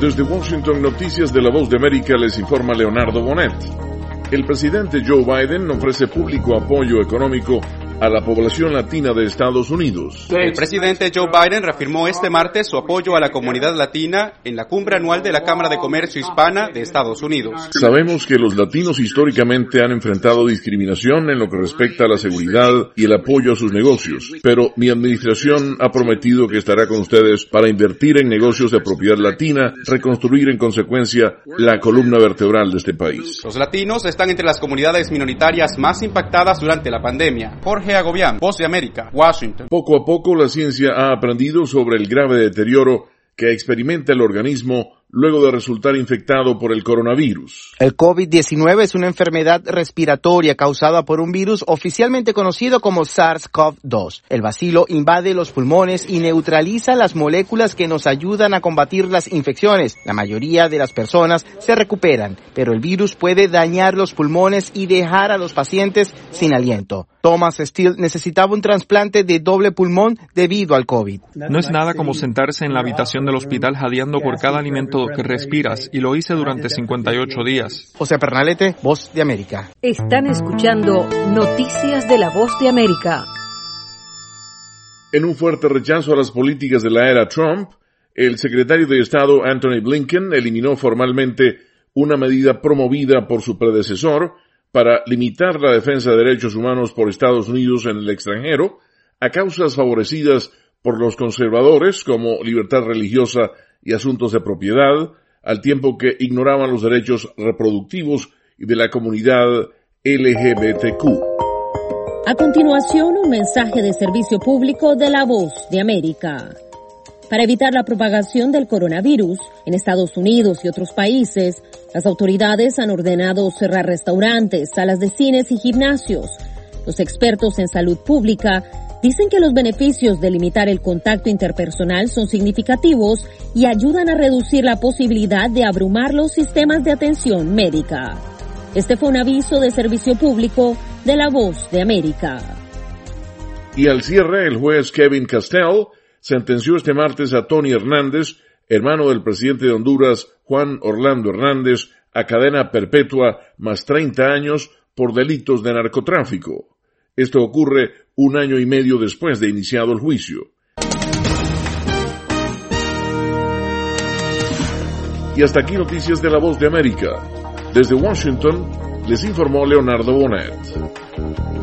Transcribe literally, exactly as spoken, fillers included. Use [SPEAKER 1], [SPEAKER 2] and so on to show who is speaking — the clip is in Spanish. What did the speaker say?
[SPEAKER 1] Desde Washington, Noticias de la Voz de América, les informa Leonardo Bonet. El presidente Joe Biden ofrece público apoyo económico a la población latina de Estados Unidos.
[SPEAKER 2] El presidente Joe Biden reafirmó este martes su apoyo a la comunidad latina en la cumbre anual de la Cámara de Comercio Hispana de Estados Unidos.
[SPEAKER 1] Sabemos que los latinos históricamente han enfrentado discriminación en lo que respecta a la seguridad y el apoyo a sus negocios, pero mi administración ha prometido que estará con ustedes para invertir en negocios de propiedad latina, reconstruir en consecuencia la columna vertebral de este país.
[SPEAKER 2] Los latinos están entre las comunidades minoritarias más impactadas durante la pandemia. Jorge Agobián, Voz de América, Washington.
[SPEAKER 1] Poco a poco la ciencia ha aprendido sobre el grave deterioro que experimenta el organismo luego de resultar infectado por el coronavirus.
[SPEAKER 3] El COVID diecinueve es una enfermedad respiratoria causada por un virus oficialmente conocido como SARS-CoV dos. El bacilo invade los pulmones y neutraliza las moléculas que nos ayudan a combatir las infecciones. La mayoría de las personas se recuperan, pero el virus puede dañar los pulmones y dejar a los pacientes sin aliento. Thomas Steele necesitaba un trasplante de doble pulmón debido al COVID.
[SPEAKER 4] No es nada como sentarse en la habitación del hospital jadeando por cada alimento que respiras, y lo hice durante cincuenta y ocho días.
[SPEAKER 3] José Pernalete, Voz de América.
[SPEAKER 5] Están escuchando Noticias de la Voz de América.
[SPEAKER 1] En un fuerte rechazo a las políticas de la era Trump, el secretario de Estado Antony Blinken eliminó formalmente una medida promovida por su predecesor para limitar la defensa de derechos humanos por Estados Unidos en el extranjero a causas favorecidas por los conservadores como libertad religiosa y asuntos de propiedad, al tiempo que ignoraban los derechos reproductivos y de la comunidad L G B T Q.
[SPEAKER 6] A continuación, un mensaje de servicio público de la Voz de América. Para evitar la propagación del coronavirus en Estados Unidos y otros países, las autoridades han ordenado cerrar restaurantes, salas de cines y gimnasios. Los expertos en salud pública dicen que los beneficios de limitar el contacto interpersonal son significativos y ayudan a reducir la posibilidad de abrumar los sistemas de atención médica. Este fue un aviso de servicio público de la Voz de América.
[SPEAKER 1] Y al cierre, el juez Kevin Castell sentenció este martes a Tony Hernández, hermano del presidente de Honduras, Juan Orlando Hernández, a cadena perpetua más treinta años por delitos de narcotráfico. Esto ocurre un año y medio después de iniciado el juicio. Y hasta aquí Noticias de la Voz de América. Desde Washington, les informó Leonardo Bonet.